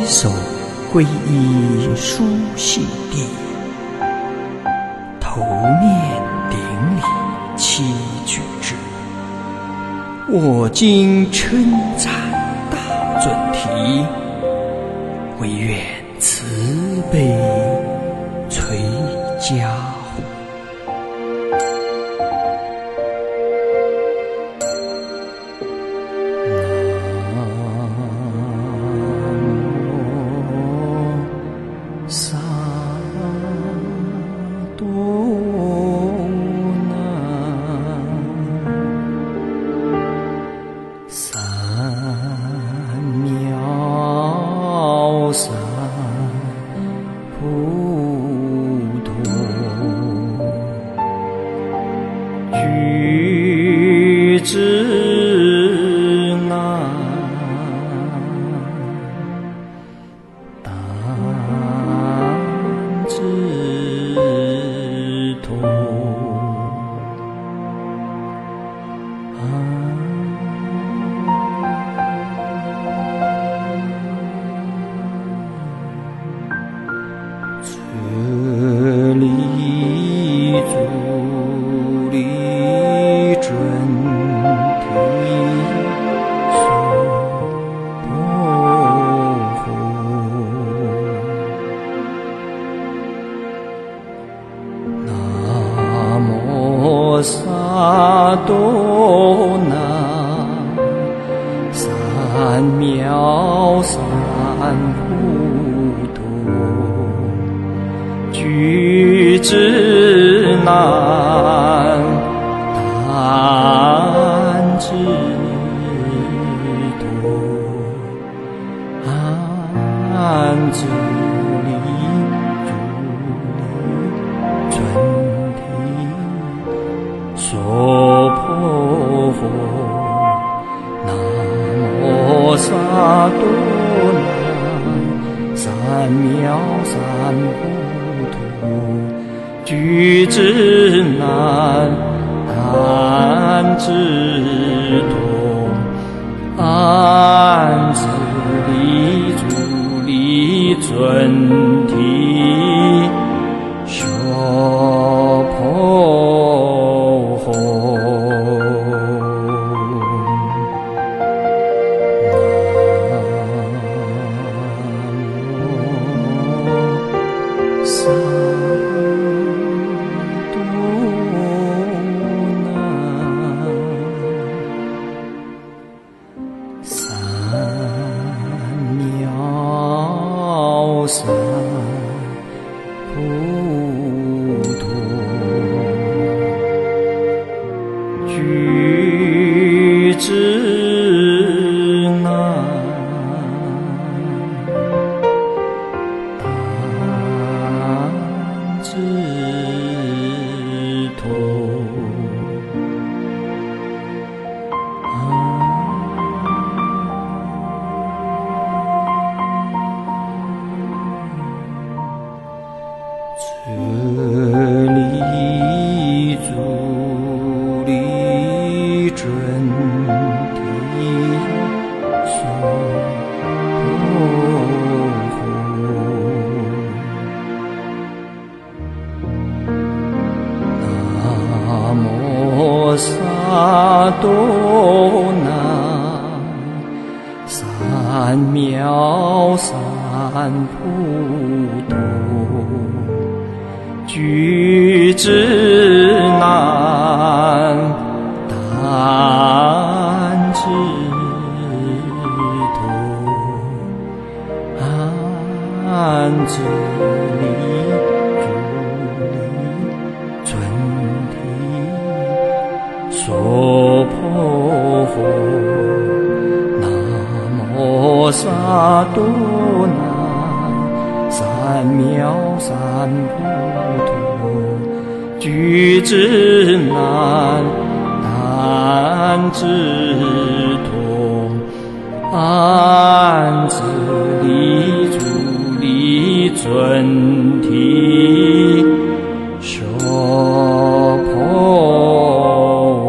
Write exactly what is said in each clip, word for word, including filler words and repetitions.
手皈依书信地，头面顶礼七举之。我今称赞大准提，唯愿慈悲垂加护。萨多那三藐三菩提具之难舍利足利准提娑婆诃。南无萨多那三藐三菩提具之难怛之多安之离足利准提娑婆诃。南无萨多那三藐三菩提具之难怛之多安之离足利准提娑婆诃。萨多那三藐三菩提具之难怛之多舍利足利准提娑婆诃。南无萨多那三藐三菩提具之难怛之多安之离足利准提娑婆诃。南无萨多那三藐三菩提具之难怛之多安之离足利准提娑婆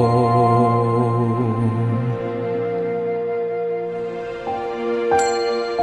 诃。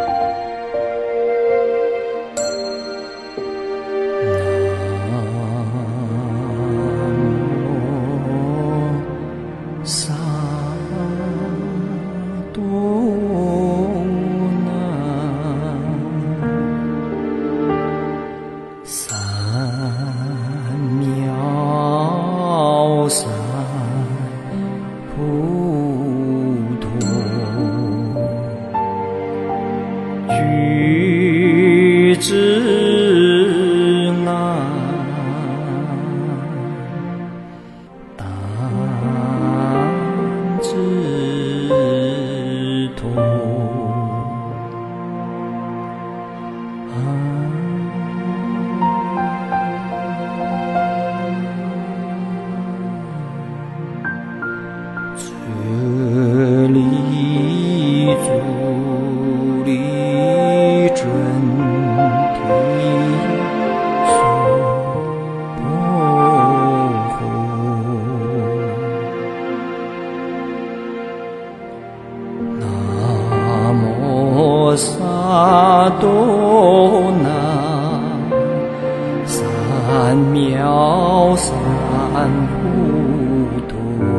妙三糊涂，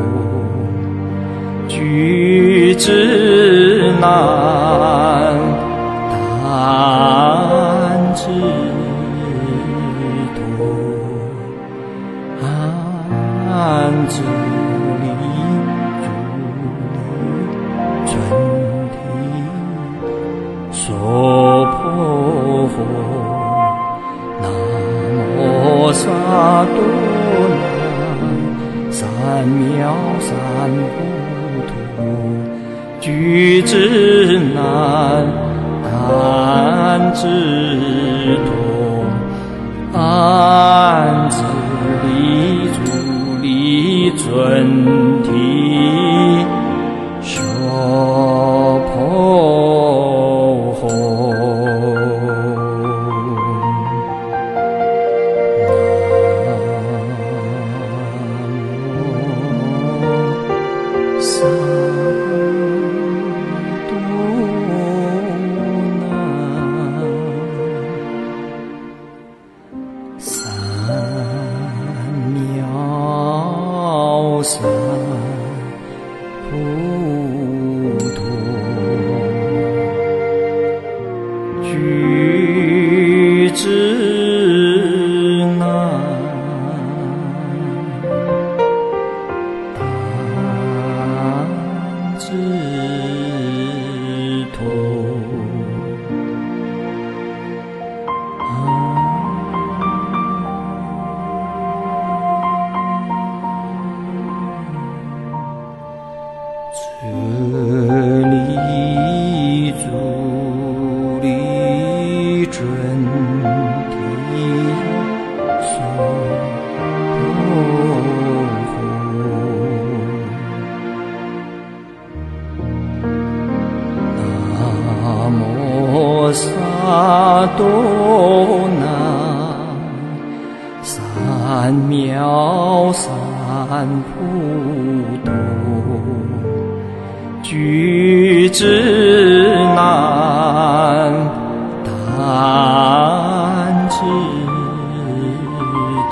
举之难，担之多，安之理，如理准提，娑婆诃。南无萨多南，三藐三糊涂，举之难，担之多，安之理，如理准提，娑婆诃。萨多南，三藐三糊涂，举之难，之托，此理主理准提，娑婆诃。南无萨多南，三藐三糊涂，举之难，担之多，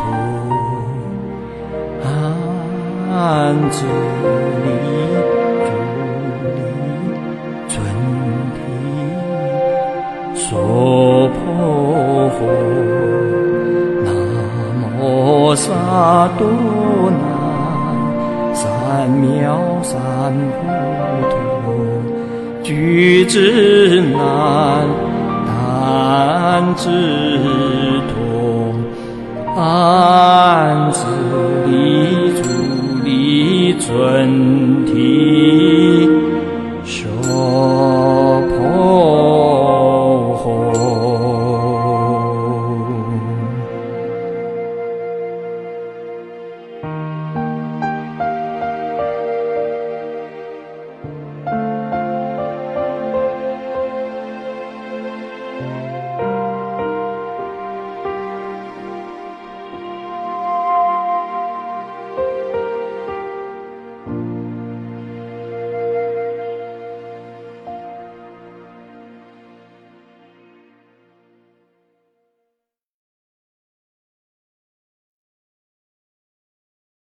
安之理，如理准提，娑婆诃。南无萨多南，三藐三糊涂，举之难，担之多，安之理，如理准提。